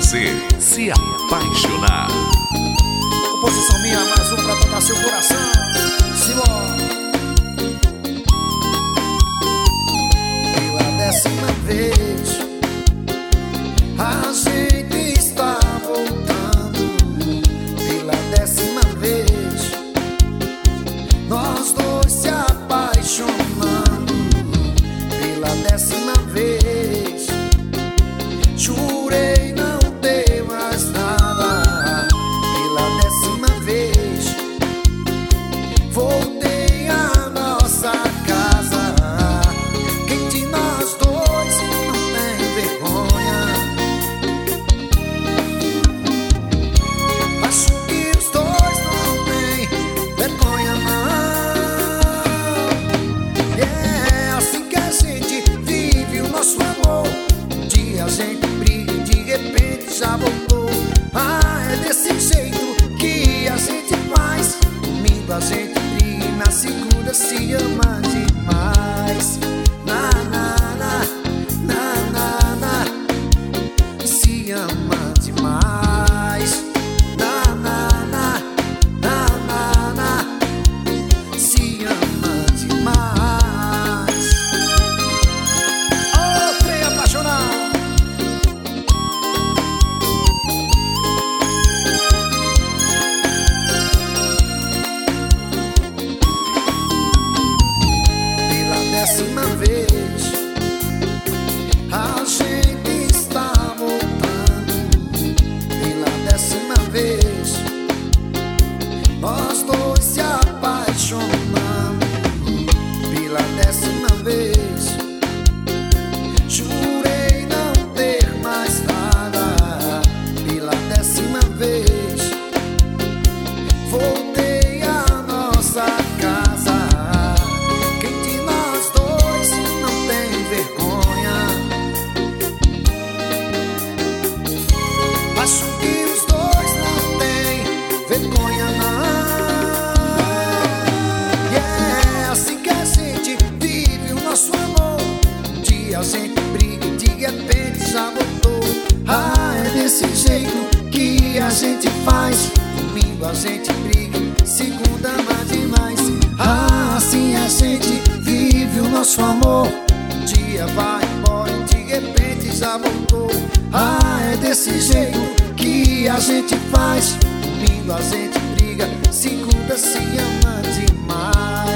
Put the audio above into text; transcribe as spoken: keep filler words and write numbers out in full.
você se apaixonar. Composição minha, mais um pra tocar seu coração. Simbora. Pela décima vez a gente está voltando. Pela décima vez nós dois se apaixonando. Pela décima vez jurei não ter mais nada. Pela décima vez voltei à nossa casa. Quem de nós dois não tem vergonha? Acho que os dois não têm vergonha não. É assim que a gente vive o nosso amor. Um dia a gente briga e de repente já voltou. Ah, é desse jeito que a gente faz. Domingo a gente briga e na segunda se ama demais. Na, na, na, na, na, na. Se ama demais. Na, na, na, na, na, na. Se ama demais. Oh, trem apaixonado. Décima vez a gente está voltando. Pela décima vez nós dois se apaixonando. Pela décima vez jurei não ter mais nada. Pela décima vez voltei à nossa casa. Acho que os dois não têm vergonha não. E é assim que a gente vive o nosso amor. Um dia a gente briga e de repente já voltou. Ah, é desse jeito que a gente faz. Domingo a gente briga, segunda ama demais. Ah, assim a gente vive o nosso amor. Um dia vai embora e de repente já voltou. Ah, é desse jeito que a gente faz. Domingo a gente briga, segunda se ama demais.